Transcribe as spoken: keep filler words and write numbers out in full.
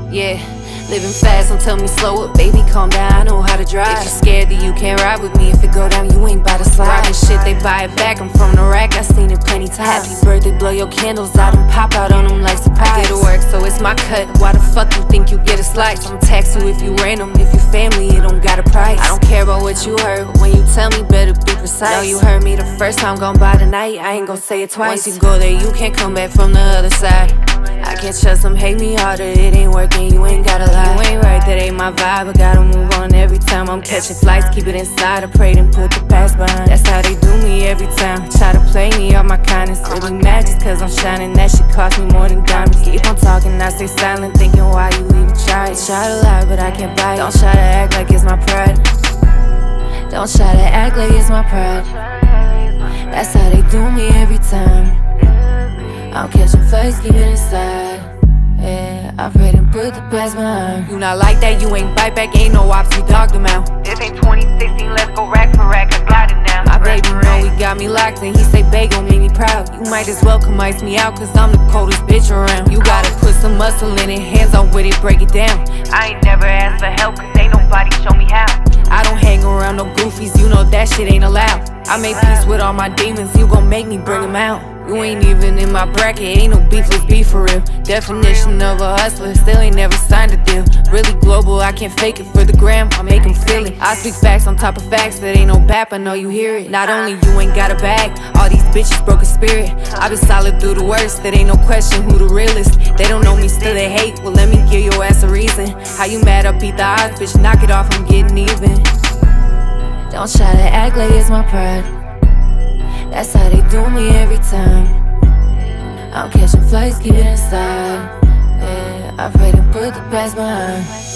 Yeah, living fast, don't tell me slow up, baby, calm down, I know how to drive. If you're scared that you can't ride with me, if it go down, you ain't bout to slide. Robbing shit, they buy it back, I'm from the rack, I seen it plenty times. Happy birthday, blow your candles out and pop out on them like surprise. I get to work, so it's my cut, why the fuck you think you get a slice? I'ma tax you if you random, if you family, it don't got a price. I don't care about what you heard, but when you tell me, better be precise. Know you heard me the first time, gon' buy tonight, I ain't gon' say it twice. Once you go there, you can't come back from the other side. I can't trust them, hate me harder, it ain't working, you ain't gotta lie. You ain't right, that ain't my vibe, I gotta move on every time I'm catching flights, keep it inside, I pray and put the past behind. That's how they do me every time, try to play me off my kindness. It be mad just cause I'm shining, that shit cost me more than diamonds. Keep on talking, I stay silent, thinking why you even try it. Try to lie, but I can't buy it, don't try to act like it's my pride. Don't try to act like it's my pride. That's how they do me every time. I'm catching flights, keep it inside. Yeah, I pray to put the past behind. You not like that, you ain't bite back, ain't no ops, we dogged them out. This ain't twenty sixteen, let's go rack for rack, I got it now. My baby know he got me locked and he say bae gon' make me proud. You might as well come ice me out, cause I'm the coldest bitch around. You gotta put some muscle in it, hands on with it, break it down. I ain't never asked for help, cause ain't nobody show me how. I don't hang around no goofies, you know that shit ain't allowed. I made peace with all my demons, you gon' make me bring them out. You ain't even in my bracket, ain't no beef, let's be for real. Definition of a hustler, still ain't never signed a deal. Really global, I can't fake it for the gram, I make them feel it. I speak facts on top of facts, that ain't no bap, I know you hear it. Not only you ain't got a bag, all these bitches broke a spirit. I been solid through the worst, that ain't no question who the realest. They don't know me, still they hate, well let me give your ass a reason. How you mad, I beat the odds, bitch, knock it off, I'm getting even. Don't try to act like it's my pride. That's how they do me every time. I'm catching flights, keep it inside. Yeah, I pray to put the past behind.